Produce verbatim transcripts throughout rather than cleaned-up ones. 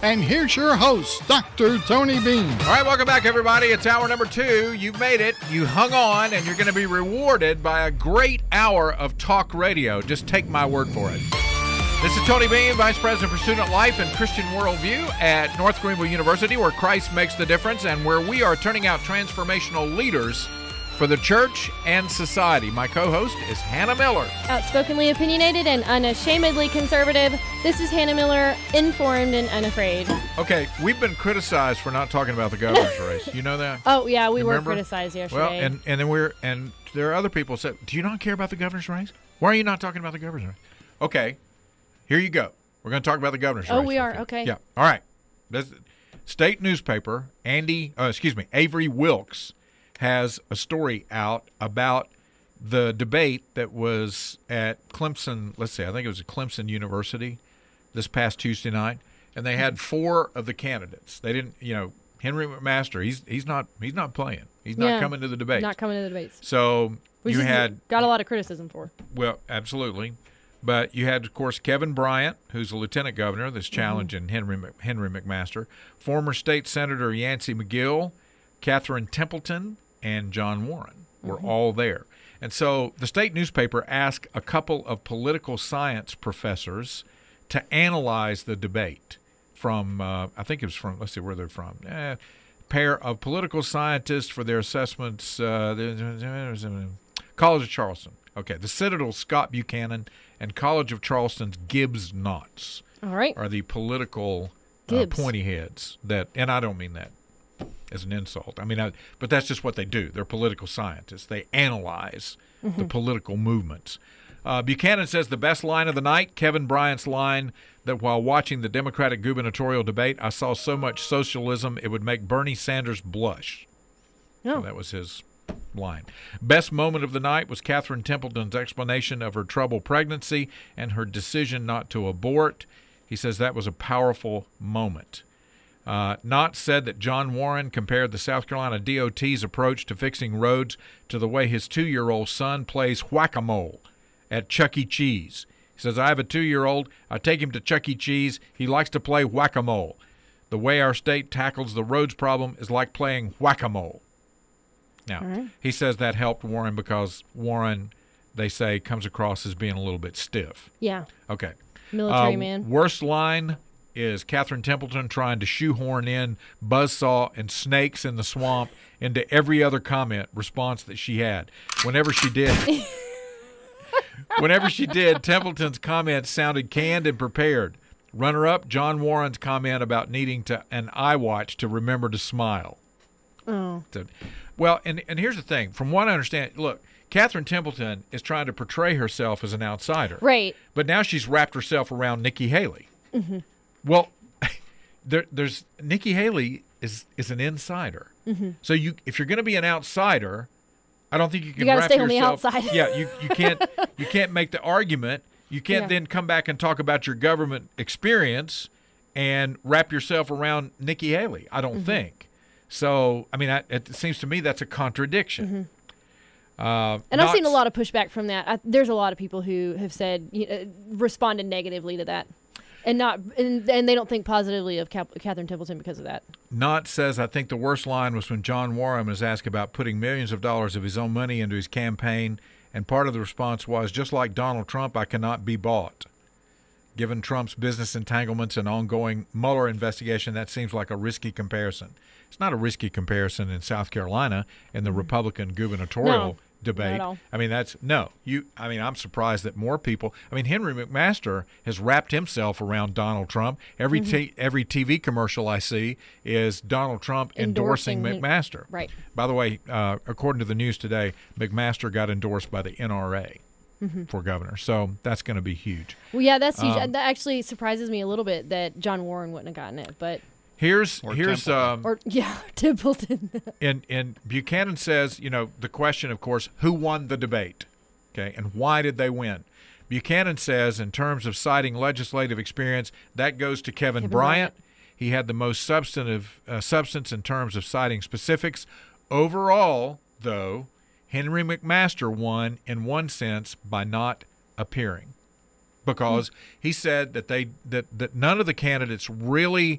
And here's your host, Doctor Tony Bean. All right, welcome back, everybody. It's hour number two. You've made it. You hung on, and you're going to be rewarded by a great hour of talk radio. Just take my word for it. This is Tony Bean, Vice President for Student Life and Christian Worldview at North Greenville University, where Christ makes the difference and where we are turning out transformational leaders for the church and society. My co-host is Hannah Miller. Outspokenly opinionated and unashamedly conservative, this is Hannah Miller, informed and unafraid. Okay, we've been criticized for not talking about the governor's race. You know that? Oh, yeah, we Remember? were criticized yesterday. Well, and, and then we're and there are other people who said, do you not care about the governor's race? Why are you not talking about the governor's race? Okay, here you go. We're going to talk about the governor's oh, race. Oh, we are? Okay. Yeah. All right. This state newspaper, Andy, uh, excuse me, Avery Wilkes, has a story out about the debate that was at Clemson, let's see, I think it was at Clemson University this past Tuesday night, and they had four of the candidates. They didn't, you know, Henry McMaster, he's he's not he's not playing. He's not yeah, coming to the debate. Not coming to the debates. So Which you is, had got a lot of criticism for. Well, absolutely. But you had, of course, Kevin Bryant, who's a lieutenant governor that's challenging mm-hmm. Henry Henry McMaster, former state senator Yancey McGill, Catherine Templeton, and John Warren were mm-hmm. all there. And so the state newspaper asked a couple of political science professors to analyze the debate from, uh, I think it was from, let's see where they're from, eh, pair of political scientists for their assessments, uh, College of Charleston. Okay, the Citadel's Scott Buchanan and College of Charleston's Gibbs Knotts all right. are the political uh, pointy heads that, and I don't mean that as an insult. I mean, I, but that's just what they do. They're political scientists. They analyze mm-hmm. the political movements. Uh, Buchanan says the best line of the night, Kevin Bryant's line, that while watching the Democratic gubernatorial debate, I saw so much socialism it would make Bernie Sanders blush. Oh. So that was his line. Best moment of the night was Catherine Templeton's explanation of her troubled pregnancy and her decision not to abort. He says that was a powerful moment. Uh, Knott said that John Warren compared the South Carolina D O T's approach to fixing roads to the way his two-year-old son plays whack-a-mole at Chuck E. Cheese. He says, I have a two-year-old. I take him to Chuck E. Cheese. He likes to play whack-a-mole. The way our state tackles the roads problem is like playing whack-a-mole. Now, right. he says that helped Warren because Warren, they say, comes across as being a little bit stiff. Yeah. Okay. Military uh, man. Worst line is Catherine Templeton trying to shoehorn in buzzsaw and snakes in the swamp into every other comment response that she had. Whenever she did, whenever she did, Templeton's comments sounded canned and prepared. Runner-up, John Warren's comment about needing to an eye watch to remember to smile. Oh. So, well, and, and here's the thing. From what I understand, look, Catherine Templeton is trying to portray herself as an outsider. Right. But now she's wrapped herself around Nikki Haley. Mm-hmm. Well, there, there's Nikki Haley is is an insider. Mm-hmm. So you, if you're going to be an outsider, I don't think you can you gotta wrap stay yourself. On the outside. yeah, you you can't you can't make the argument. You can't yeah. then come back and talk about your government experience and wrap yourself around Nikki Haley. I don't mm-hmm. think. So I mean, I, it seems to me that's a contradiction. Mm-hmm. Uh, and I've seen a lot of pushback from that. I, there's a lot of people who have said, you know, responded negatively to that. And not, and, and they don't think positively of Cap- Catherine Templeton because of that. Knott says, I think the worst line was when John Warren was asked about putting millions of dollars of his own money into his campaign, and part of the response was, just like Donald Trump, I cannot be bought. Given Trump's business entanglements and ongoing Mueller investigation, that seems like a risky comparison. It's not a risky comparison in South Carolina in the mm-hmm. Republican gubernatorial no. debate. I mean, that's no. You. I mean, I'm surprised that more people. I mean, Henry McMaster has wrapped himself around Donald Trump. Every mm-hmm. t- every T V commercial I see is Donald Trump endorsing, endorsing McMaster. Right. By the way, uh, according to the news today, McMaster got endorsed by the N R A mm-hmm. for governor. So that's going to be huge. Well, yeah, that's huge. Um, that actually surprises me a little bit that John Warren wouldn't have gotten it, but. Here's or here's um, or yeah Templeton. and and Buchanan says, you know, the question, of course, who won the debate, okay, and why did they win? Buchanan says, in terms of citing legislative experience, that goes to Kevin, Kevin Bryant. Bryant. He had the most substantive uh, substance in terms of citing specifics. Overall, though, Henry McMaster won in one sense by not appearing. because he said that they that, that none of the candidates really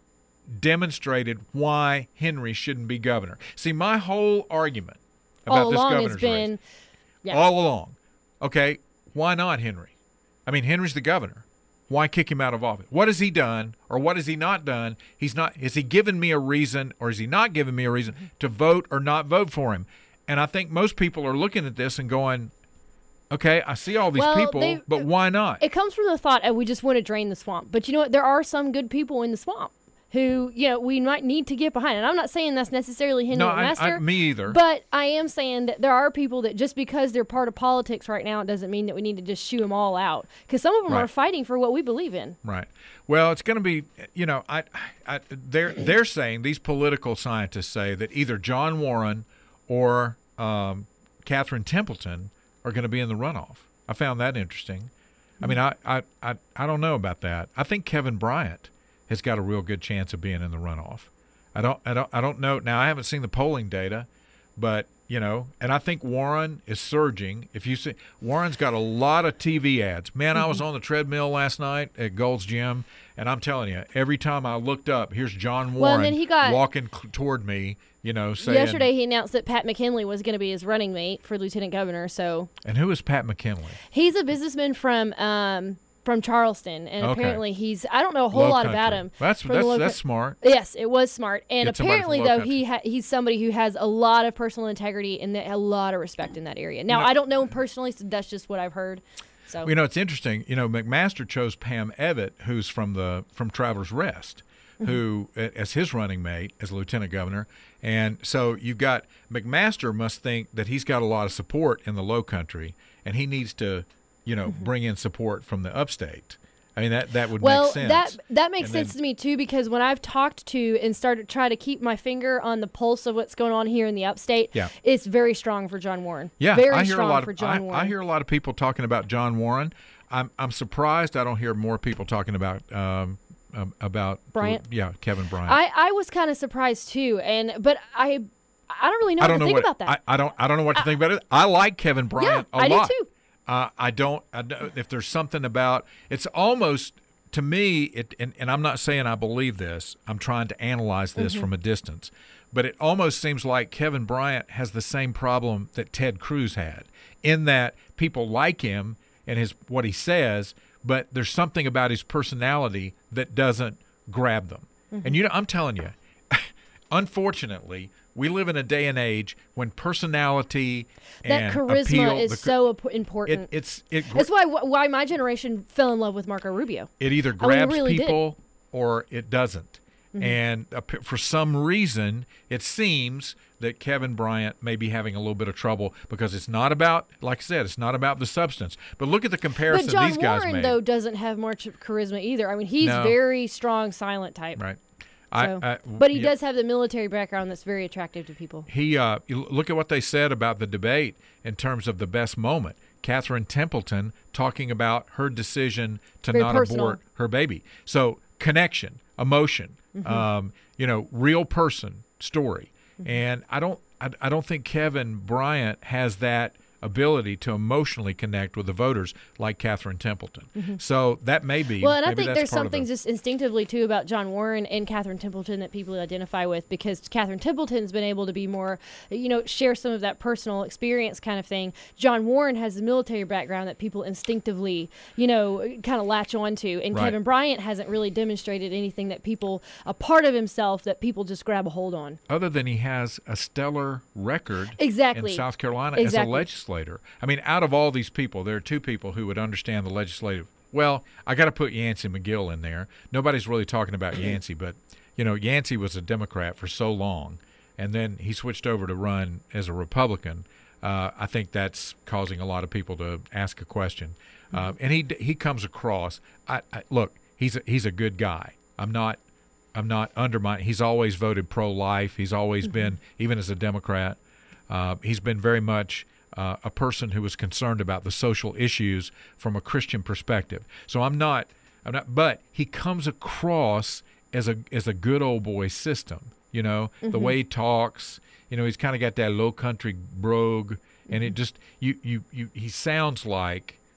demonstrated why Henry shouldn't be governor. See, my whole argument about All this along governor's it's been, race, yeah. all along, okay, why not Henry? I mean, Henry's the governor. Why kick him out of office? What has he done, or what has he not done? He's not. Has he given me a reason, or has he not given me a reason to vote or not vote for him? And I think most people are looking at this and going, okay, I see all these Well, people, they- but why not? It comes from the thought, oh, we just want to drain the swamp. But you know what? There are some good people in the swamp who, you know, we might need to get behind. And I'm not saying that's necessarily Henry No, I, McMaster. I, me either. But I am saying that there are people that just because they're part of politics right now, it doesn't mean that we need to just shoo them all out. Because some of them Right. are fighting for what we believe in. Right. Well, it's going to be, you know, I, I, they're they're saying, these political scientists say that either John Warren or um, Catherine Templeton are going to be in the runoff. I found that interesting. I mean, I, I, I, I don't know about that. I think Kevin Bryant has got a real good chance of being in the runoff. I don't, I don't, I don't know. Now, I haven't seen the polling data, but you know, and I think Warren is surging. If you see, Warren's got a lot of T V ads. Man, I was on the treadmill last night at Gold's Gym, and I'm telling you, every time I looked up, here's John Well, Warren and then he got- walking cl- toward me. You know, saying, Yesterday, he announced that Pat McKinley was going to be his running mate for lieutenant governor. So And who is Pat McKinley? he's a businessman from um, from Charleston, and Okay. apparently he's I don't know a whole Low lot about country. him. That's from the that's low that's coun- smart. Yes, it was smart, and Get somebody from apparently low though country. he ha- he's somebody who has a lot of personal integrity and that- a lot of respect in that area. Now You know- I don't know him personally, so that's just what I've heard. So You know, it's interesting. You know, McMaster chose Pam Evitt, who's from the from Travelers Rest, who as his running mate as lieutenant governor. And so you've got McMaster must think that he's got a lot of support in the Low Country, and he needs to, you know, bring in support from the upstate. I mean, that that would well, make sense. that that makes And sense then- to me too, because when I've talked to and started try to keep my finger on the pulse of what's going on here in the upstate, Yeah. it's very strong for John Warren. Yeah, very I hear strong a lot for of John I, Warren. I hear a lot of people talking about John Warren. I'm I'm surprised I don't hear more people talking about um, um about Bryant? Yeah, Kevin Bryant. I, I was kind of surprised too, and but I I don't really know I what don't to know think what about that. I, I don't I don't know what to think about it. I like Kevin Bryant Yeah, a I do lot. too. Uh, I don't. I don't. If there's something about it's almost to me. It and, and I'm not saying I believe this. I'm trying to analyze this Mm-hmm. from a distance. But it almost seems like Kevin Bryant has the same problem that Ted Cruz had, in that people like him and his what he says, but there's something about his personality that doesn't grab them. Mm-hmm. And you know, I'm telling you, unfortunately, we live in a day and age when personality that and charisma appeal, is the, so ap- important. it, it's it gr- That's why why my generation fell in love with Marco Rubio. it either I mean, it grabs really did. people or it doesn't. Mm-hmm. And uh, p- for some reason, it seems that Kevin Bryant may be having a little bit of trouble because it's not about, like I said, it's not about the substance. But look at the comparison But John these guys Warren made. though doesn't have much charisma either. I mean, he's No. very strong, silent type. Right. So, I, I, but he yeah. does have the military background that's very attractive to people. He uh, you look at what they said about the debate in terms of the best moment. Catherine Templeton talking about her decision to Very not personal. abort her baby. So connection, emotion, Mm-hmm. um, you know, real person story. Mm-hmm. And I don't, I, I don't think Kevin Bryant has that ability to emotionally connect with the voters like Catherine Templeton. So that may be. Mm-hmm. Well, and I maybe think that's there's part of something the- just instinctively too about John Warren and Catherine Templeton that people identify with, because Catherine Templeton's been able to be more, you know, share some of that personal experience kind of thing. John Warren has a military background that people instinctively, you know, kind of latch onto, and Right. Kevin Bryant hasn't really demonstrated anything that people, a part of himself that people just grab a hold on. Other than he has a stellar record Exactly. in South Carolina Exactly. as a legislator. I mean, out of all these people, there are two people who would understand the legislative. Well, I got to put Yancey McGill in there. Nobody's really talking about Yancey, but, you know, Yancey was a Democrat for so long, and then he switched over to run as a Republican. Uh, I think that's causing a lot of people to ask a question. Uh, and he he comes across, I, I, look, he's a, he's a good guy. I'm not I'm not undermining. He's always voted pro-life. He's always Mm-hmm. been, even as a Democrat, uh, he's been very much uh, a person who was concerned about the social issues from a Christian perspective. So I'm not, I'm not. But he comes across as a as a good old boy system. You know, Mm-hmm. the way he talks. You know, he's kind of got that low country brogue, and it just you you you. He sounds like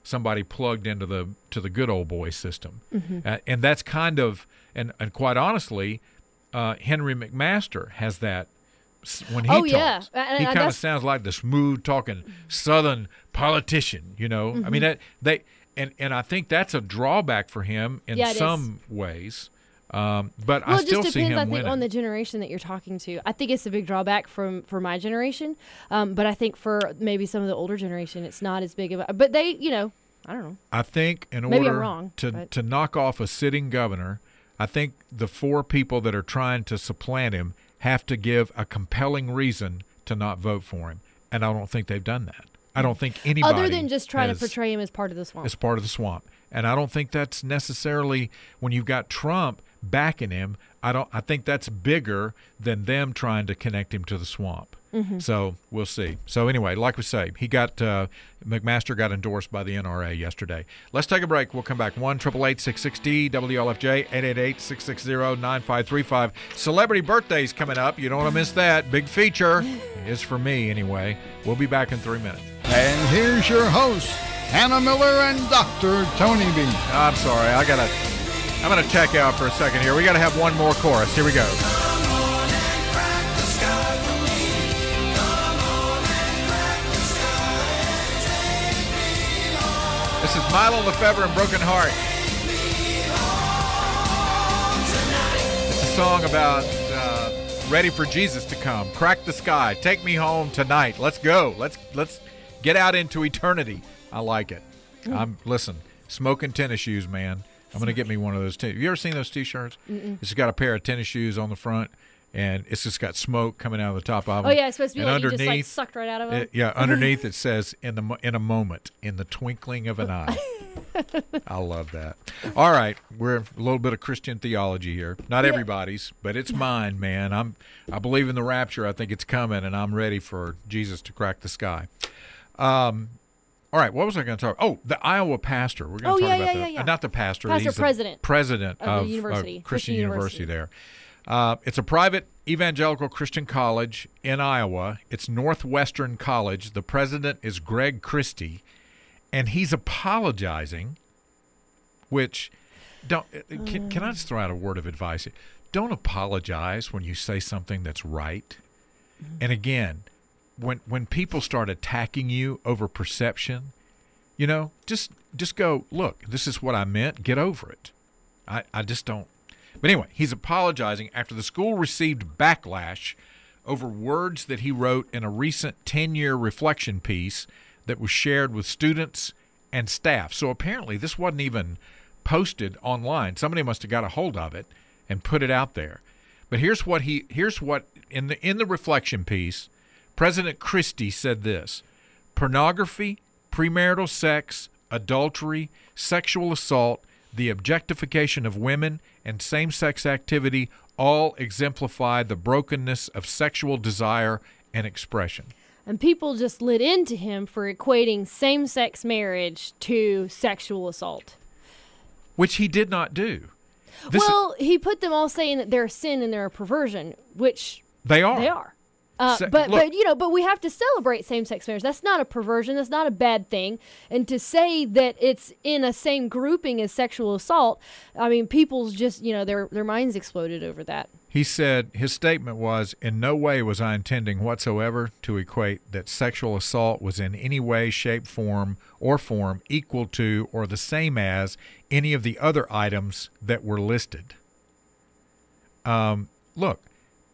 somebody plugged into the to the good old boy system. Mm-hmm. Uh, and that's kind of, and, and quite honestly, uh, Henry McMaster has that s- when he Oh, talks. yeah. And- he and kind of that's- sounds like the smooth talking Southern politician, you know. Mm-hmm. I mean, that they and, and I think that's a drawback for him in Yeah, it is. some ways. Um, but Well, I it still just see depends, him I think, winning. on the generation that you're talking to. I think it's a big drawback from for my generation, um, but I think for maybe some of the older generation, it's not as big of a. But they, you know, I don't know. I think in Maybe I'm order wrong, to but- to knock off a sitting governor, I think the four people that are trying to supplant him have to give a compelling reason to not vote for him, and I don't think they've done that. I don't think anybody Other than just trying has, to portray him as part of the swamp. as part of the swamp, and I don't think that's necessarily when you've got Trump backing him. I don't. I think that's bigger than them trying to connect him to the swamp. Mm-hmm. So we'll see. So anyway, like we say, he got uh, McMaster got endorsed by the N R A yesterday. Let's take a break. We'll come back. one eight eight eight six six zero W L F J eight eight eight six six zero nine five three five. Celebrity birthdays coming up. You don't want to miss that. Big feature is for me anyway. We'll be back in three minutes. And here's your host, Hannah Miller and Doctor Tony B. I'm sorry. I gotta. I'm gonna check out for a second here. We gotta have one more chorus. Here we go. This is Milo Lefebvre and Broken Heart. It's a song about uh, ready for Jesus to come. Crack the sky. Take me home tonight. Let's go. Let's let's get out into eternity. I like it. I'm listen. Smoking tennis shoes, man. I'm gonna get me one of those too. Have you ever seen those T-shirts? Mm-mm. It's got a pair of tennis shoes on the front, and it's just got smoke coming out of the top of them. Oh yeah, it's supposed to be and like you just like underneath, sucked right out of it. it, yeah, underneath it says in the mo- in a moment, in the twinkling of an eye. I love that. All right, we're a little bit of Christian theology here. Not Yeah. everybody's, but it's mine, man. I'm I believe in the rapture. I think it's coming, and I'm ready for Jesus to crack the sky. Um. All right, what was I going to talk? Oh, the Iowa pastor. We're going Oh, to talk yeah, about yeah, the yeah, yeah. uh, not the pastor. Pastor he's the president president of of, the university, of Christian, Christian University. University. There. Uh, it's a private evangelical Christian college in Iowa. It's Northwestern College. The president is Greg Christie, and he's apologizing. Which, don't can, can I just throw out a word of advice here? Don't apologize when you say something that's right. And again, when when people start attacking you over perception, you know, just just go, look, this is what I meant. Get over it. I, I just don't. But anyway, he's apologizing after the school received backlash over words that he wrote in a recent ten-year reflection piece that was shared with students and staff. So apparently this wasn't even posted online. Somebody must have got a hold of it and put it out there. But here's what he here's what in the in the reflection piece, President Christie said this: pornography, premarital sex, adultery, sexual assault, the objectification of women, and same-sex activity all exemplify the brokenness of sexual desire and expression. And people just lit into him for equating same-sex marriage to sexual assault. Which he did not do. This well, he put them all saying that they're a sin and they're a perversion, which they are. they are. Uh, Se- but look. but you know, but we have to celebrate same-sex marriage. That's not a perversion. That's not a bad thing. And to say that it's in a same grouping as sexual assault, I mean, people's just you know their their minds exploded over that. He said his statement was, "In no way was I intending whatsoever to equate that sexual assault was in any way, shape, form, or form equal to or the same as any of the other items that were listed." Um, look,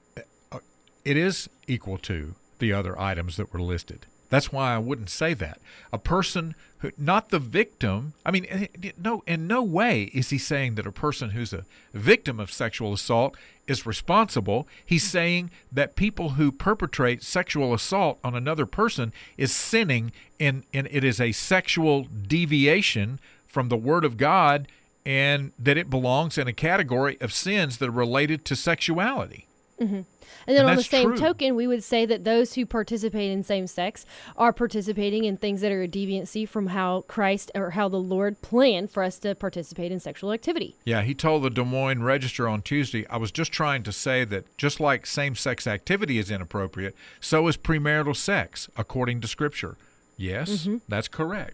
it is equal to the other items that were listed. That's why I wouldn't say that. A person who, not the victim, I mean, no, in no way is he saying that a person who's a victim of sexual assault is responsible. He's saying that people who perpetrate sexual assault on another person is sinning, and, and it is a sexual deviation from the Word of God, and that it belongs in a category of sins that are related to sexuality. Mm-hmm. And then And on the that's same true. token, we would say that those who participate in same sex are participating in things that are a deviancy from how Christ or how the Lord planned for us to participate in sexual activity. Yeah, he told the Des Moines Register on Tuesday, "I was just trying to say that just like same-sex activity is inappropriate, so is premarital sex, according to Scripture." Yes, Mm-hmm. that's correct.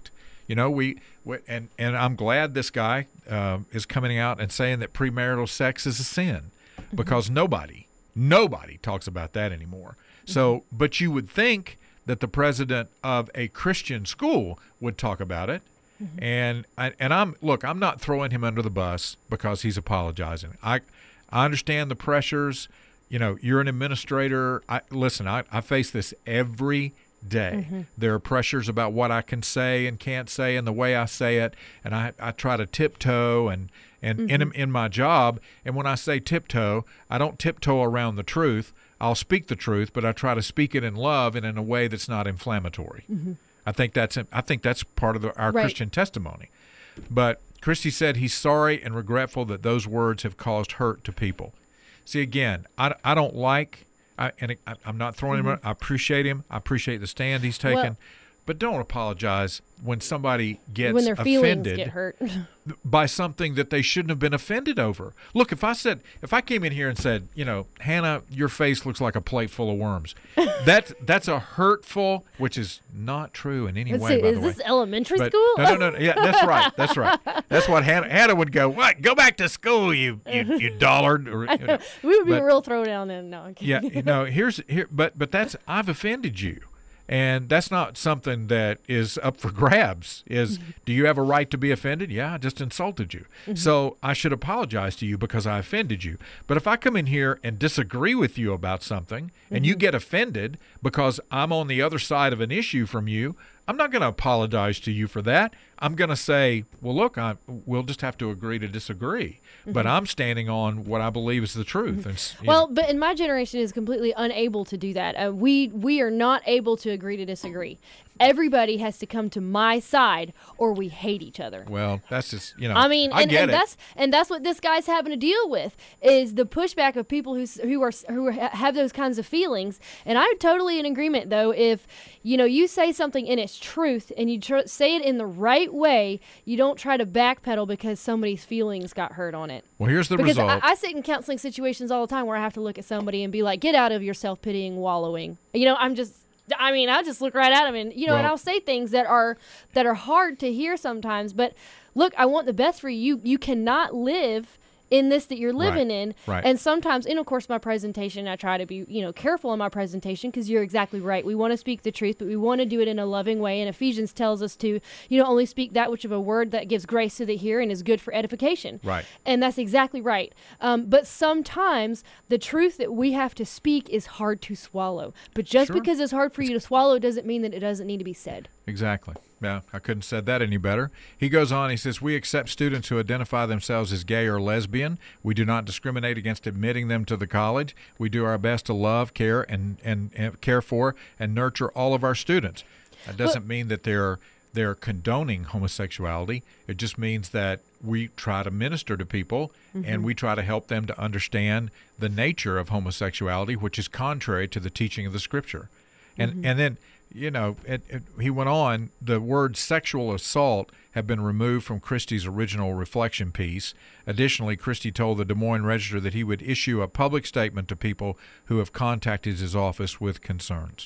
You know, we, we and and I'm glad this guy uh, is coming out and saying that premarital sex is a sin, because nobody, nobody talks about that anymore. So, but you would think that the president of a Christian school would talk about it. Mm-hmm. And I, and I'm look, I'm not throwing him under the bus because he's apologizing. I I understand the pressures. You know, you're an administrator. I listen, I, I face this every day. Mm-hmm. There are pressures about what I can say and can't say and the way I say it, and I, I try to tiptoe and and mm-hmm. in in my job. And when I say tiptoe, I don't tiptoe around the truth. I'll speak the truth, but I try to speak it in love and in a way that's not inflammatory. Mm-hmm. I think that's I think that's part of the, our right. Christian testimony. But Christy said he's sorry and regretful that those words have caused hurt to people. See, again, I, I don't like, I, and I, I'm not throwing mm-hmm. him. I appreciate him. I appreciate the stand he's taken. Well, but don't apologize when somebody gets when their feelings offended get hurt by something that they shouldn't have been offended over. Look, if I said, if I came in here and said, you know, Hannah, your face looks like a plate full of worms, that's that's a hurtful, which is not true in any Let's way. See, by is the this way. elementary but, school? No, no, no. Yeah, that's right. That's right. That's what Hannah, Hannah would go. What? Go back to school, you you, you dollard. Or, you know. We would be but, a real throwdown then. No, I'm kidding. Yeah, no. Here's here, but but that's I've offended you. And that's not something that is up for grabs. Is mm-hmm. do you have a right to be offended? Yeah, I just insulted you. Mm-hmm. So I should apologize to you because I offended you. But if I come in here and disagree with you about something mm-hmm. and you get offended because I'm on the other side of an issue from you, I'm not going to apologize to you for that. I'm going to say, well, look, I, we'll just have to agree to disagree. Mm-hmm. But I'm standing on what I believe is the truth. Mm-hmm. And, well, know. but in my generation is completely unable to do that. Uh, we we are not able to agree to disagree. Everybody has to come to my side, or we hate each other. Well, that's just you know. I mean, I and, get and it. that's and that's what this guy's having to deal with is the pushback of people who who are who are, have those kinds of feelings. And I'm totally in agreement, though. If you know you say something in its truth and you tr- say it in the right way, you don't try to backpedal because somebody's feelings got hurt on it. Well, here's the because result. I, I sit in counseling situations all the time where I have to look at somebody and be like, "Get out of your self-pitying wallowing." You know, I'm just. I mean, I'll just look right at them and, you know, well, and I'll say things that are that are hard to hear sometimes. But look, I want the best for you. You cannot live in this that you're living right, in. Right. And sometimes, and of course, my presentation, I try to be, you know, careful in my presentation because you're exactly right. We want to speak the truth, but we want to do it in a loving way. And Ephesians tells us to, you know, only speak that which of a word that gives grace to the hearer and is good for edification. Right. And that's exactly right. Um, but sometimes the truth that we have to speak is hard to swallow. But just sure. because it's hard for you to swallow doesn't mean that it doesn't need to be said. Exactly. Yeah, I couldn't have said that any better. He goes on, he says, we accept students who identify themselves as gay or lesbian. We do not discriminate against admitting them to the college. We do our best to love, care, and, and, and care for and nurture all of our students. That doesn't but, mean that they're they're condoning homosexuality. It just means that we try to minister to people mm-hmm. and we try to help them to understand the nature of homosexuality, which is contrary to the teaching of the Scripture. And mm-hmm. and then You know, it, it, he went on, the word sexual assault have been removed from Christie's original reflection piece. Additionally, Christie told the Des Moines Register that he would issue a public statement to people who have contacted his office with concerns.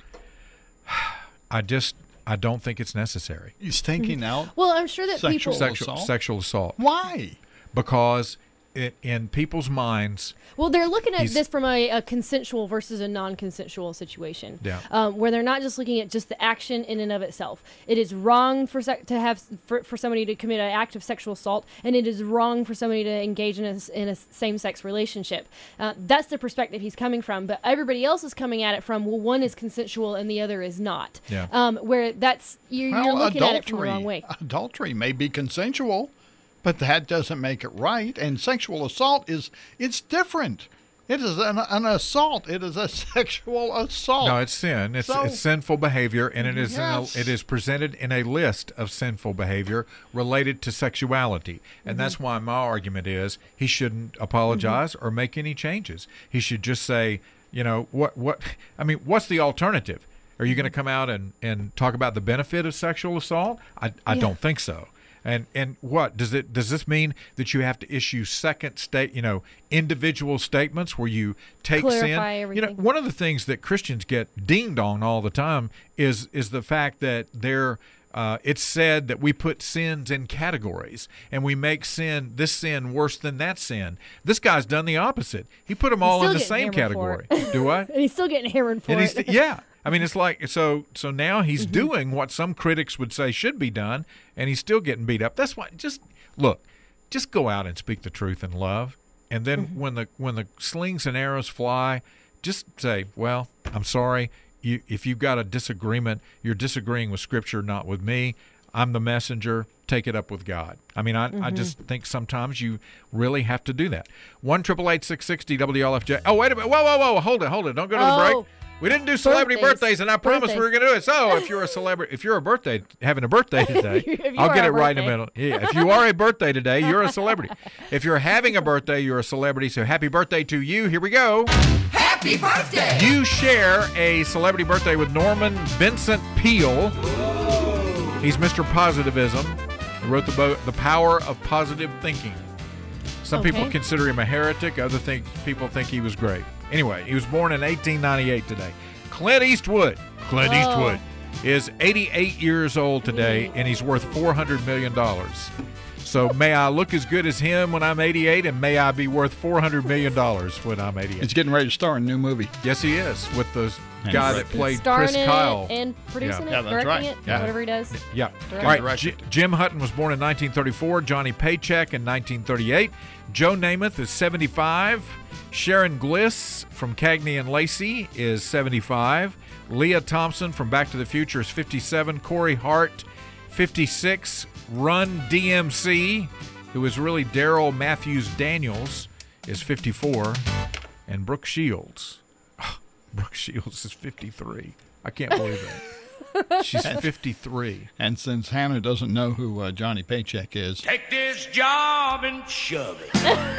I just, I don't think it's necessary. He's thinking out Well, I'm sure that sexual people... Sexual, assault? sexual assault. Why? Because it, in people's minds... Well, they're looking at He's, this from a, a consensual versus a non-consensual situation, yeah. um, where they're not just looking at just the action in and of itself. It is wrong for sec- to have for, for somebody to commit an act of sexual assault, and it is wrong for somebody to engage in a, in a same-sex relationship. Uh, that's the perspective he's coming from, but everybody else is coming at it from, well, one is consensual and the other is not. Yeah. Um, where that's you're, well, you're looking adultery, at it from the wrong way. Adultery may be consensual, but that doesn't make it right. And sexual assault is, it's different. It is an, an assault. It is a sexual assault. No, it's sin. It's, So- it's sinful behavior, and it is Yes. in a, it is presented in a list of sinful behavior related to sexuality. And that's why my argument is he shouldn't apologize or make any changes. He should just say, you know, what what I mean, what's the alternative? Are you going to come out and, and talk about the benefit of sexual assault? I, I Yeah. don't think so. And and what does it does this mean that you have to issue second state you know individual statements where you take Clarify sin? You know, everything. one of the things that Christians get dinged on all the time is is the fact that they're uh, it's said that we put sins in categories, and we make sin this sin worse than that sin. This guy's done the opposite. He put them all still in the getting same hammered for category. Do what? And he's still getting hammered for And he's it. yeah. I mean, it's like so. So now he's Mm-hmm. doing what some critics would say should be done, and he's still getting beat up. That's why. Just look, just go out and speak the truth in love, and then Mm-hmm. when the when the slings and arrows fly, just say, "Well, I'm sorry. You, if you've got a disagreement, you're disagreeing with Scripture, not with me. I'm the messenger. Take it up with God." I mean, I, Mm-hmm. I just think sometimes you really have to do that. One triple eight six sixty W L F J. Oh, wait a minute. Whoa, whoa, whoa. Hold it, hold it. Don't go to the break. Oh. We didn't do celebrity birthdays, Birthdays. and I promised we were Birthdays. going to do it. So, if you're a celebrity, if you're a birthday having a birthday today, If you I'll are get a it right in the birthday. middle. Yeah, if you are a birthday today, you're a celebrity. If you're having a birthday, you're a celebrity. So, happy birthday to you. Here we go. Happy birthday! You share a celebrity birthday with Norman Vincent Peale. He's Mister Positivism. He wrote the bo- the Power of Positive Thinking. Some people Okay. consider him a heretic. Other think people think he was great. Anyway, he was born in eighteen ninety-eight today. Clint Eastwood. Clint Oh. Eastwood is eighty-eight years old today, and he's worth four hundred million dollars. So may I look as good as him when I'm eighty-eight, and may I be worth four hundred million dollars when I'm eighty-eight. He's getting ready to star in a new movie. Yes, he is, with the And guy directed. that played Starring Chris in Kyle. it and producing Yeah. it, Yeah, that's directing right. it, Yeah. whatever he does. Yeah. Directed. All right. Directed. J- Jim Hutton was born in nineteen thirty-four. Johnny Paycheck in nineteen thirty-eight. Joe Namath is seventy-five. Sharon Bliss from Cagney and Lacey is seventy-five. Leah Thompson from Back to the Future is fifty-seven. Corey Hart, fifty-six. Run D M C, who is really Daryl Matthews Daniels, is fifty-four. And Brooke Shields. Brooke Shields is fifty-three. I can't believe that. She's fifty-three. And since Hannah doesn't know who uh, Johnny Paycheck is, Take this job and shove it.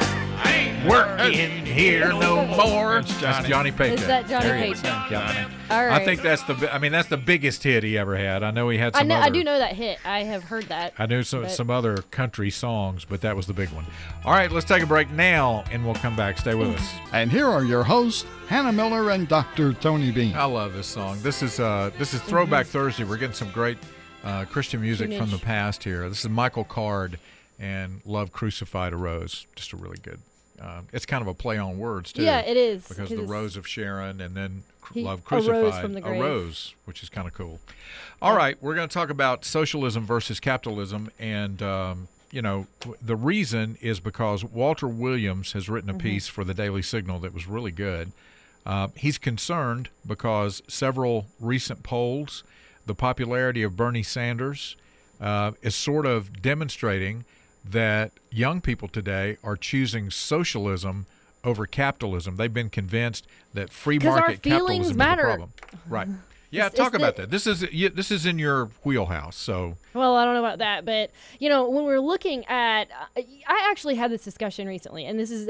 I ain't Working here no more. That's That's Johnny. Johnny Paycheck. Is that Johnny There he is. Paycheck? Yeah. All right. I think that's the. bi- I mean, that's the biggest hit he ever had. I know he had I some know. other. I do know that hit. I have heard that. I knew some but- some other country songs, but that was the big one. All right, let's take a break now, and we'll come back. Stay with us. and here are your hosts, Hannah Miller and Doctor Tony Bean. I love this song. This is uh this is Throwback Thursday. We're getting some great uh, Christian music from the Tunage. past here. This is Michael Card and Love Crucified a Rose. Just a really good. Uh, it's kind of a play on words too. Yeah, it is, because 'cause the it's- Rose of Sharon and then cr- He Love arose Crucified from the a grave. rose, which is kind of cool. All right, we're going to talk about socialism versus capitalism, and um, you know w- the reason is because Walter Williams has written a piece for the Daily Signal that was really good. Uh, he's concerned because several recent polls, the popularity of Bernie Sanders uh, is sort of demonstrating that young people today are choosing socialism over capitalism. They've been convinced that free 'Cause our market feelings capitalism is the matter. problem. Right. Yeah, It's- talk it's about the- that. This is yeah, this is in your wheelhouse. So Well, I don't know about that, but you know, when we're looking at, I actually had this discussion recently, and this is,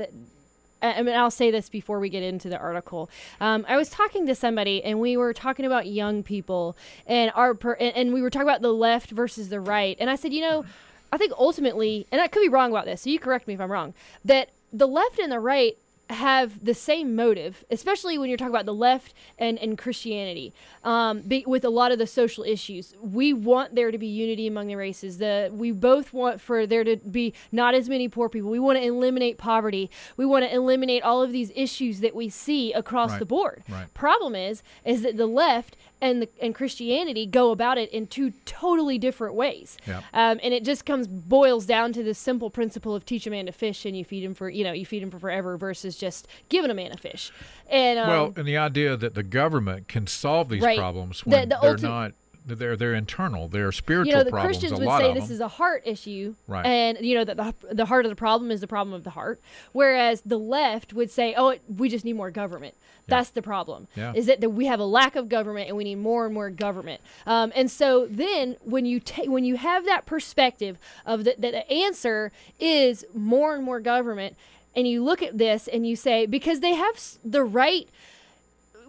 I mean, I'll say this before we get into the article. Um, I was talking to somebody, and we were talking about young people, and our, per, and, and we were talking about the left versus the right, and I said, you know, I think ultimately, and I could be wrong about this, so you correct me if I'm wrong, that the left and the right have the same motive, especially when you're talking about the left and, and Christianity, um, be, with a lot of the social issues. We want there to be unity among the races. The we both want for there to be not as many poor people. We want to eliminate poverty. We want to eliminate all of these issues that we see across Right. the board. Right. Problem is, is that the left and the, and Christianity go about it in two totally different ways. Yeah. Um, and it just comes boils down to this simple principle of teach a man to fish and you feed him for you know you feed him for forever versus just giving a man a fish. And um, well, and the idea that the government can solve these Right. problems The- when the they're ulti- not. They're they're internal. They're spiritual you know the problems. Christians a would lot say of this them. is a heart issue, Right. and you know that the the heart of the problem is the problem of the heart. Whereas the left would say, oh, it, we just need more government. That's the problem. Yeah. Is that the, we have a lack of government and we need more and more government. Um, and so then when you take when you have that perspective of the, that the answer is more and more government, and you look at this and you say because they have s- the right.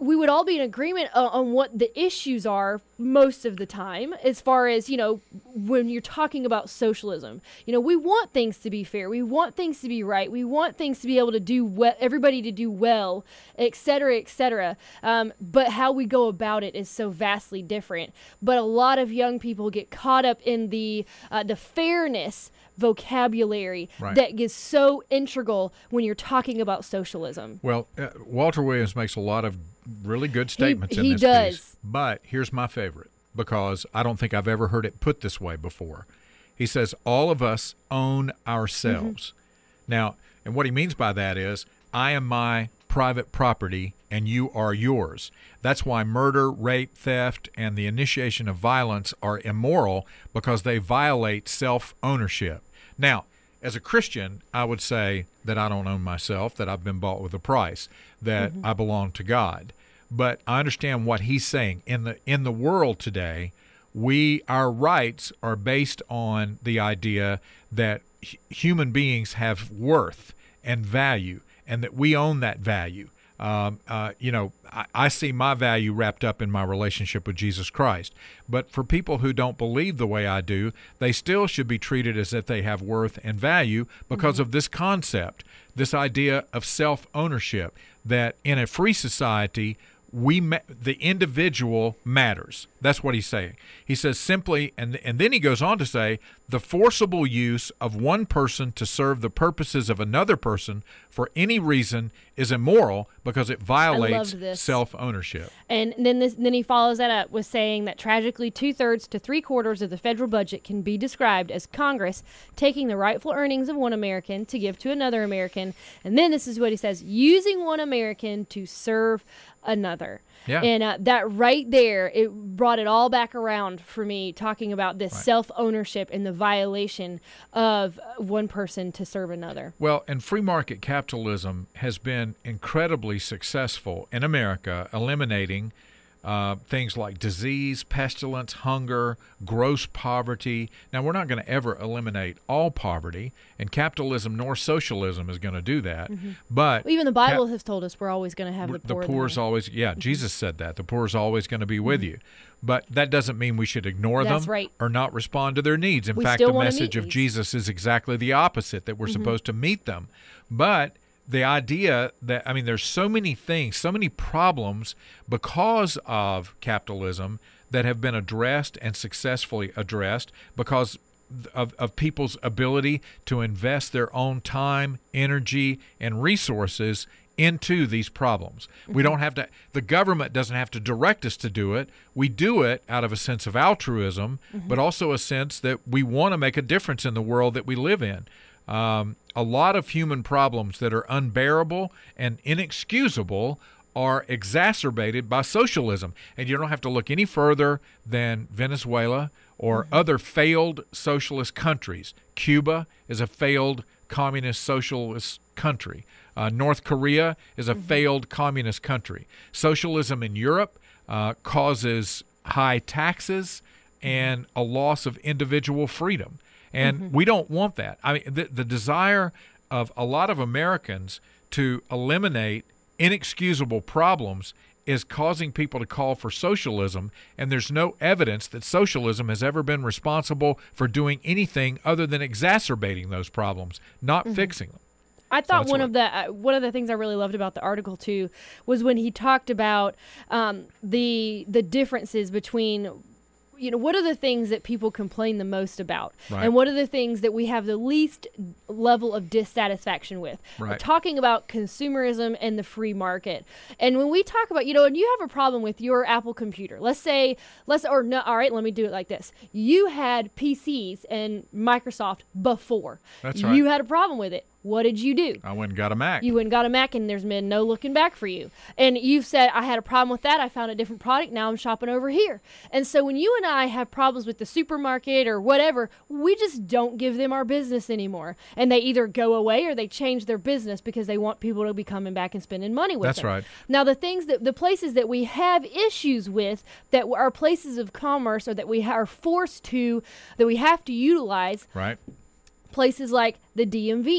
we would all be in agreement uh, on what the issues are most of the time, as far as, you know, when you're talking about socialism. You know, we want things to be fair. We want things to be right. We want things to be able to do well, everybody to do well, et cetera, et cetera. Um, but how we go about it is so vastly different. But a lot of young people get caught up in the uh, the fairness vocabulary Right. that is so integral when you're talking about socialism. Well, uh, Walter Williams makes a lot of really good statements in he this does. piece. But here's my favorite, because I don't think I've ever heard it put this way before. He says, all of us own ourselves. Mm-hmm. Now, and what he means by that is, I am my private property and you are yours. That's why murder, rape, theft, and the initiation of violence are immoral, because they violate self-ownership. Now, as a Christian, I would say that I don't own myself, that I've been bought with a price, that Mm-hmm. I belong to God. But I understand what he's saying. In the in the world today, we our rights are based on the idea that h- human beings have worth and value, and that we own that value. Um, uh, you know, I, I see my value wrapped up in my relationship with Jesus Christ. But for people who don't believe the way I do, they still should be treated as if they have worth and value because of this concept, this idea of self-ownership, that in a free society, we ma- the individual matters. That's what he's saying. He says simply, and and then he goes on to say, the forcible use of one person to serve the purposes of another person for any reason is immoral because it violates loved this. self-ownership. And then this, then he follows that up with saying that tragically two-thirds to three-quarters of the federal budget can be described as Congress taking the rightful earnings of one American to give to another American. And then this is what he says, using one American to serve another. Yeah. And uh, that right there, it brought it all back around for me, talking about this Right. self-ownership and the violation of one person to serve another. Well, and free market capitalism has been incredibly successful in America, eliminating uh, things like disease, pestilence, hunger, gross poverty. Now, we're not going to ever eliminate all poverty, and capitalism nor socialism is going to do that. But Even the Bible cap- has told us we're always going to have the the poor. poor's there. always, yeah, Jesus said that. The poor's always going to be with you. But that doesn't mean we should ignore That's them right. or not respond to their needs. In We fact, still the wanna message meet of needs. Jesus is exactly the opposite, that we're supposed to meet them. But the idea that, I mean, there's so many things, so many problems because of capitalism that have been addressed and successfully addressed because of, of people's ability to invest their own time, energy, and resources into these problems. We don't have to, the government doesn't have to direct us to do it. We do it out of a sense of altruism, but also a sense that we want to make a difference in the world that we live in. Um, a lot of human problems that are unbearable and inexcusable are exacerbated by socialism. And you don't have to look any further than Venezuela or other failed socialist countries. Cuba is a failed communist socialist country. Uh, North Korea is a failed communist country. Socialism in Europe uh, causes high taxes and a loss of individual freedom. And we don't want that. I mean, the, the desire of a lot of Americans to eliminate inexcusable problems is causing people to call for socialism, and there's no evidence that socialism has ever been responsible for doing anything other than exacerbating those problems, not fixing them. I thought that's one what- of the uh, one of the things I really loved about the article too was when he talked about um, the the differences between, you know, what are the things that people complain the most about, Right. and what are the things that we have the least level of dissatisfaction with. We're Right. talking about consumerism and the free market. And when we talk about, you know, and you have a problem with your Apple computer, let's say, let's, or no, all right, let me do it like this. You had P Cs and Microsoft before. That's right. You had a problem with it. What did you do? I went and got a Mac. You went and got a Mac, and there's been no looking back for you. And you've said, I had a problem with that. I found a different product. Now I'm shopping over here. And so when you and I have problems with the supermarket or whatever, we just don't give them our business anymore. And they either go away or they change their business because they want people to be coming back and spending money with That's them. right. Now, the things that the places that we have issues with that are places of commerce or that we are forced to, that we have to utilize, Right? places like the D M V.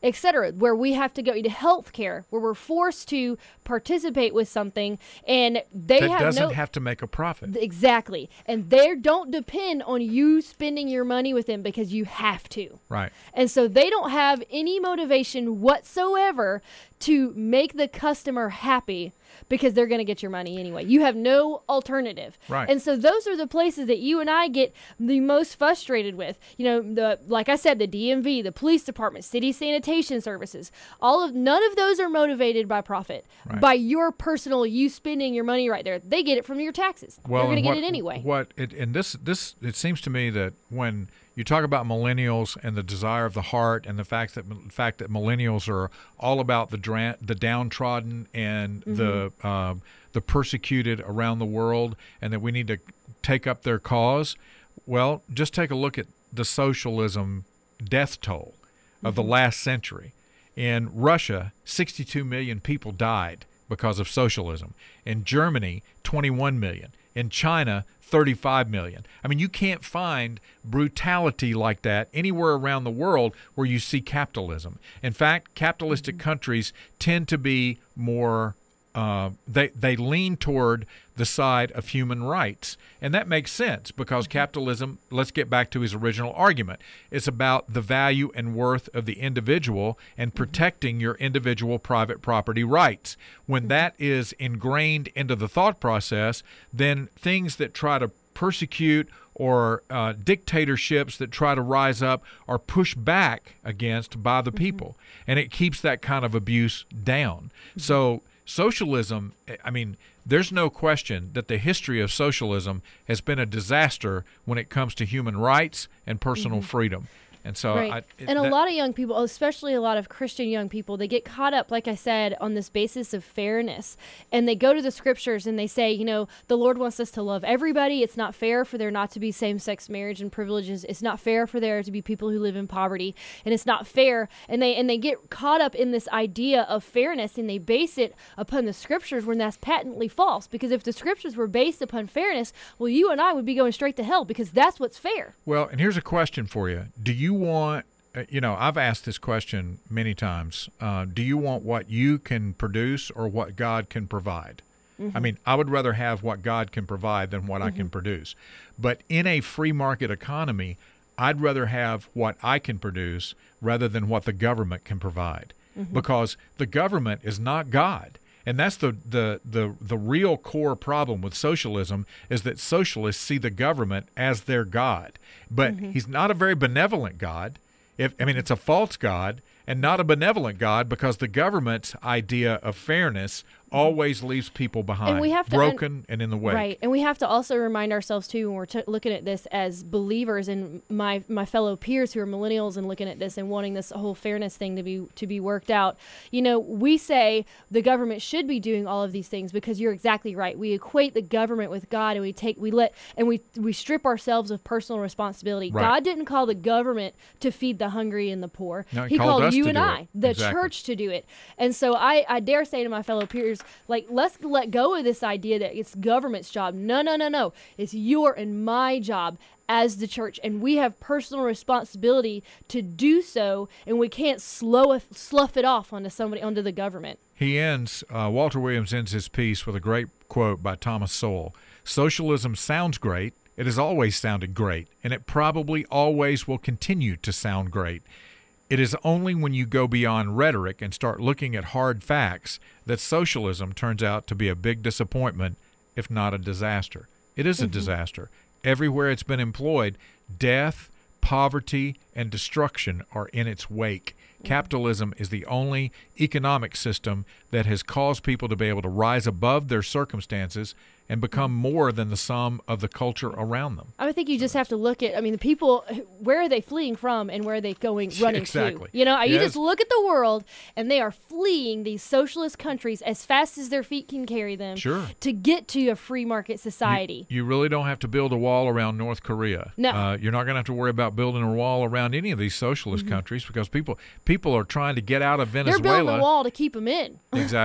et cetera, where we have to go to healthcare, where we're forced to participate with something, and they that have doesn't no, have to make a profit. exactly, and they don't depend on you spending your money with them because you have to. Right. And so they don't have any motivation whatsoever to make the customer happy because they're going to get your money anyway. You have no alternative. Right. And so those are the places that you and I get the most frustrated with. You know, the like I said, the D M V, the police department, city sanitation services, all of none of those are motivated by profit, Right. by your personal you spending your money right there. They get it from your taxes. Well, they're going to and get what- it anyway. What it, and this this it seems to me that when you talk about millennials and the desire of the heart and the fact that the fact that millennials are all about the dra- the downtrodden and Mm-hmm. the um, the persecuted around the world, and that we need to take up their cause. Well, just take a look at the socialism death toll of the last century. In Russia, sixty-two million people died because of socialism. In Germany, twenty-one million. In China, thirty-five million. I mean, you can't find brutality like that anywhere around the world where you see capitalism. In fact, capitalistic countries tend to be more Uh, they they lean toward the side of human rights, and that makes sense because capitalism. Let's get back to his original argument. It's about the value and worth of the individual and protecting your individual private property rights. When that is ingrained into the thought process, then things that try to persecute or uh, dictatorships that try to rise up are pushed back against by the people, and it keeps that kind of abuse down. So socialism, I mean, there's no question that the history of socialism has been a disaster when it comes to human rights and personal freedom. And so, Right. I, it- and a that- lot of young people, especially a lot of Christian young people, they get caught up, like I said, on this basis of fairness. And they go to the scriptures and they say, you know, the Lord wants us to love everybody. It's not fair for there not to be same-sex marriage and privileges. It's not fair for there to be people who live in poverty. And it's not fair. And they and they get caught up in this idea of fairness, and they base it upon the scriptures when that's patently false. Because if the scriptures were based upon fairness, well, you and I would be going straight to hell because that's what's fair. Well, and here's a question for you. Do you want, uh, you know, I've asked this question many times. Uh, do you want what you can produce or what God can provide? I mean, I would rather have what God can provide than what I can produce. But in a free market economy, I'd rather have what I can produce rather than what the government can provide. Because the government is not God. And that's the, the, the, the real core problem with socialism is that socialists see the government as their God. But he's not a very benevolent God. If I mean, it's a false God and not a benevolent God because the government's idea of fairness always leaves people behind, we have to broken and in the way. Right, and we have to also remind ourselves too when we're t- looking at this as believers and my my fellow peers who are millennials and looking at this and wanting this whole fairness thing to be to be worked out. You know, we say the government should be doing all of these things because you're exactly right. We equate the government with God, and we take we let and we we strip ourselves of personal responsibility. Right. God didn't call the government to feed the hungry and the poor. No, he he called called us you to and do I, it. the Exactly. church, to do it. And so I I dare say to my fellow peers, like, let's let go of this idea that it's government's job. No, no, no, no. It's your and my job as the church, and we have personal responsibility to do so, and we can't slow it, slough it off onto somebody, onto the government. He ends, uh, Walter Williams ends his piece with a great quote by Thomas Sowell. Socialism sounds great. It has always sounded great, and it probably always will continue to sound great. It is only when you go beyond rhetoric and start looking at hard facts that socialism turns out to be a big disappointment, if not a disaster. It is a disaster. Everywhere it's been employed, death, poverty, and destruction are in its wake. Capitalism is the only economic system that has caused people to be able to rise above their circumstances and become more than the sum of the culture around them. I would think you just have to look at, I mean, the people, where are they fleeing from and where are they going, running Exactly. to? You know, you Yes. just look at the world and they are fleeing these socialist countries as fast as their feet can carry them Sure. to get to a free market society. You really don't have to build a wall around North Korea. No. Uh, you're not going to have to worry about building a wall around any of these socialist countries because people people are trying to get out of They're Venezuela. building a wall to keep them in. Exactly.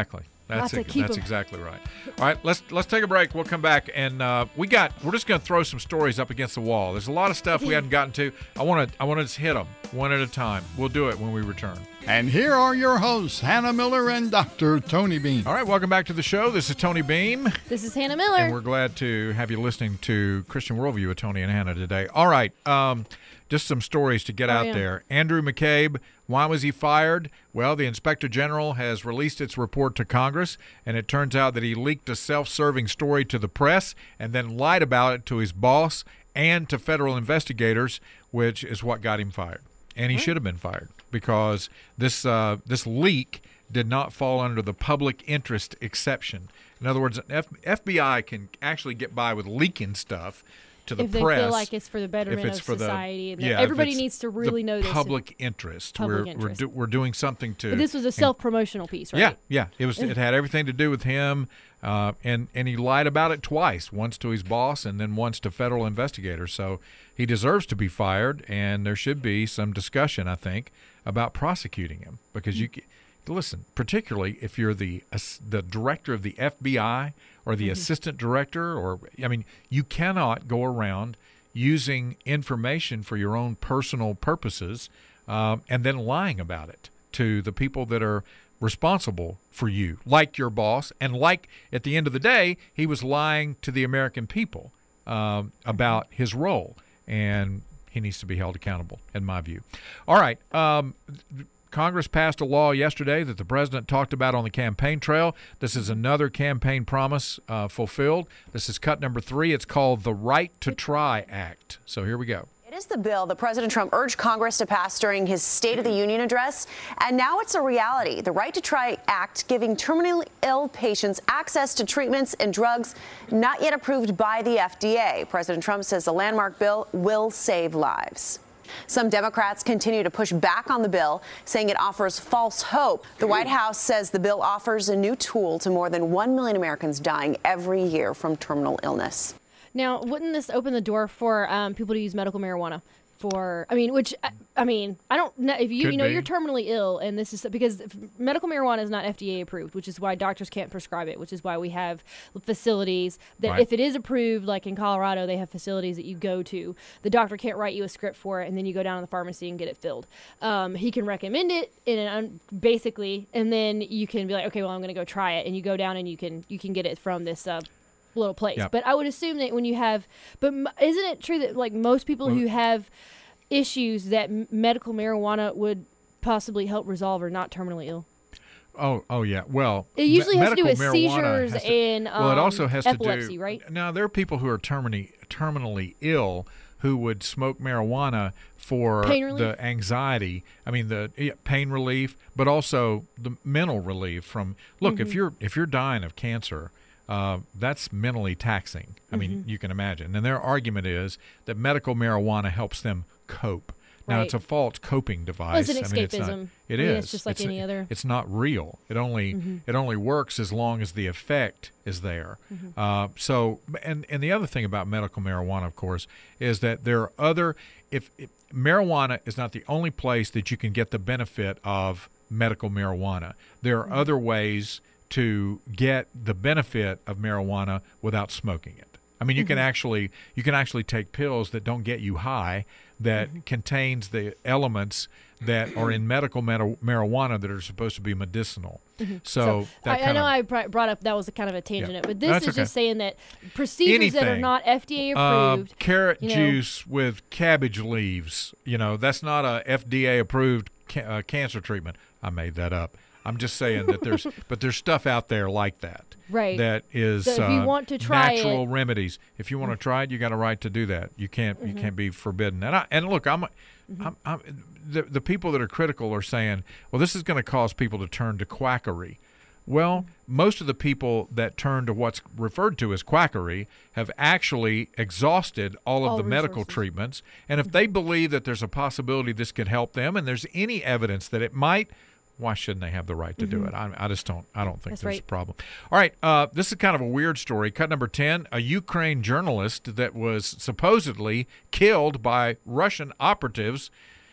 That's Lots it, to keep that's 'em. exactly right. All right, let's let's take a break. We'll come back, and uh, we got we're just going to throw some stories up against the wall. There's a lot of stuff we hadn't gotten to. I want to I want to just hit them one at a time. We'll do it when we return. And here are your hosts, Hannah Miller and Doctor Tony Bean. All right, welcome back to the show. This is Tony Beam, This is Hannah and Miller. we're glad to have you listening to Christian Worldview with Tony and Hannah today. All right, um, just some stories to get Oh, out yeah. there. Andrew McCabe, why was he fired? Well, the Inspector General has released its report to Congress, and it turns out that he leaked a self-serving story to the press and then lied about it to his boss and to federal investigators, which is what got him fired. And he should have been fired because this uh, this leak did not fall under the public interest exception. In other words, F- FBI can actually get by with leaking stuff to the if they press feel like it's for the betterment if it's of for society, the and yeah, if everybody it's needs to really the know this. public interest. Public we're interest. We're, do, we're doing something to. But this was a self-promotional piece, right? Yeah, yeah. It was. It had everything to do with him, uh, and and he lied about it twice. Once to his boss, and then once to federal investigators. So he deserves to be fired, and there should be some discussion, I think, about prosecuting him because you. ca- Listen, particularly if you're the ass- the director of the F B I or the assistant director, or I mean, you cannot go around using information for your own personal purposes um, and then lying about it to the people that are responsible for you, like your boss, and like at the end of the day, he was lying to the American people um, about his role, and he needs to be held accountable, in my view. All right. Um, Congress passed a law yesterday that the president talked about on the campaign trail. This is another campaign promise uh, fulfilled. This is cut number three. It's called the Right to Try Act. So here we go. It is the bill that President Trump urged Congress to pass during his State of the Union address, and now it's a reality. The Right to Try Act giving terminally ill patients access to treatments and drugs not yet approved by the F D A. President Trump says the landmark bill will save lives. Some Democrats continue to push back on the bill, saying it offers false hope. The White House says the bill offers a new tool to more than one million Americans dying every year from terminal illness. Now, wouldn't this open the door for um, people to use medical marijuana? For, I mean, which, I, I mean, I don't know if you, Could you know, be. you're terminally ill, and this is because if medical marijuana is not F D A approved, which is why doctors can't prescribe it, which is why we have facilities that Right. if it is approved, like in Colorado, they have facilities that you go to. The doctor can't write you a script for it, and then you go down to the pharmacy and get it filled. Um, he can recommend it in an, basically, and then you can be like, okay, well, I'm going to go try it, and you go down and you can you can get it from this. Uh, little place. Yep. But I would assume that when you have, but m- isn't it true that like most people who have issues that m- medical marijuana would possibly help resolve are not terminally ill? Oh, oh yeah. Well, It usually me- has to do medical with marijuana seizures has to- and, well, it also um, has epilepsy, to do. right? Now there are people who are terminally terminally ill who would smoke marijuana for Pain relief? the anxiety. I mean the yeah, pain relief, but also the mental relief from. Look, Mm-hmm. if you're if you're dying of cancer. Uh, that's mentally taxing. I mean, Mm-hmm. you can imagine. And their argument is that medical marijuana helps them cope. Now, Right. it's a false coping device. it's an I mean, it's not, escapism. it I mean, is. it's just like any other- It's not real. It only Mm-hmm. it only works as long as the effect is there. Mm-hmm. Uh, so, and and the other thing about medical marijuana, of course, is that there are other. If, if marijuana is not the only place that you can get the benefit of medical marijuana, there are Mm-hmm. other ways to get the benefit of marijuana without smoking it. I mean, you can actually you can actually take pills that don't get you high that contains the elements that are in medical meta- marijuana that are supposed to be medicinal. So, that I, I kind know of, I br- brought up that was a kind of a tangent, Yeah. but this That's is okay. just saying that procedures that are Anything. not F D A uh, approved. carrot you know. juice with cabbage leaves. You know, that's not a F D A approved ca- uh, cancer treatment. I made that up. I'm just saying that there's, but there's stuff out there like that. Right. That is So if you uh, want to try natural it- Mm-hmm. remedies. If you want to try it, you got a right to do that. You can't. You can't be forbidden. And I, and look, I'm, Mm-hmm. I'm, I'm the the people that are critical are saying, well, this is going to cause people to turn to quackery. Well, most of the people that turn to what's referred to as quackery have actually exhausted all of All the medical resources. treatments. And if they believe that there's a possibility this could help them and there's any evidence that it might, why shouldn't they have the right to do it? I, I just don't. I don't think Mm-hmm. That's there's right. a problem. All right, uh, this is kind of a weird story. Cut number ten: a Ukraine journalist that was supposedly killed by Russian operatives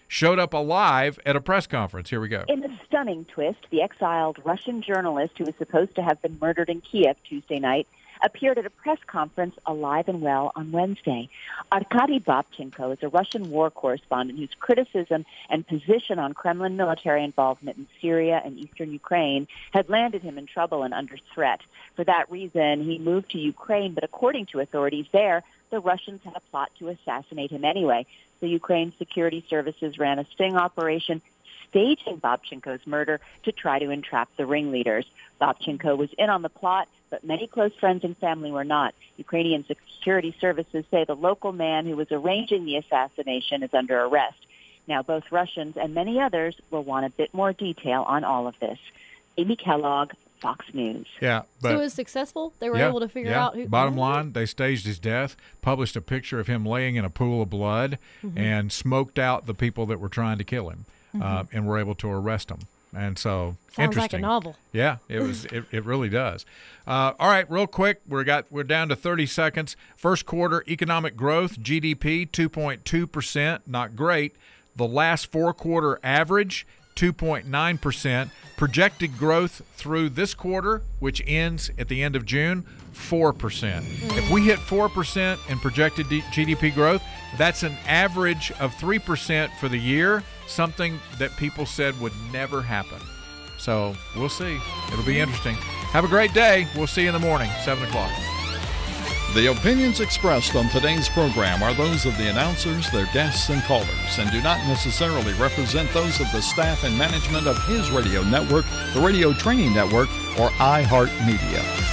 showed up alive at a press conference. Here we go. In a stunning twist, the exiled Russian journalist who was supposed to have been murdered in Kiev Tuesday night appeared at a press conference alive and well on Wednesday. Arkady Babchenko is a Russian war correspondent whose criticism and position on Kremlin military involvement in Syria and eastern Ukraine had landed him in trouble and under threat. For that reason, he moved to Ukraine, but according to authorities there, the Russians had a plot to assassinate him anyway. The Ukraine security services ran a sting operation staging Babchenko's murder to try to entrap the ringleaders. Babchenko was in on the plot, but many close friends and family were not. Ukrainian security services say the local man who was arranging the assassination is under arrest. Now, both Russians and many others will want a bit more detail on all of this. Amy Kellogg, Fox News. Yeah, but so it was successful? They were yeah, able to figure yeah. out who... Bottom line, they staged his death, published a picture of him laying in a pool of blood, mm-hmm. and smoked out the people that were trying to kill him, mm-hmm. uh, and were able to arrest him. And so, Sounds interesting. like a novel. Yeah, it was. it, it really does. Uh, all right, real quick, we got we're down to thirty seconds. First quarter economic growth, G D P, two point two percent, not great. The last four quarter average, two point nine percent. Projected growth through this quarter, which ends at the end of June, four percent. Mm. If we hit four percent in projected D- G D P growth, that's an average of three percent for the year, something that people said would never happen. So we'll see. It'll be interesting. Have a great day. We'll see you in the morning, seven o'clock. The opinions expressed on today's program are those of the announcers, their guests, and callers, and do not necessarily represent those of the staff and management of his radio network, the Radio Training Network, or iHeartMedia.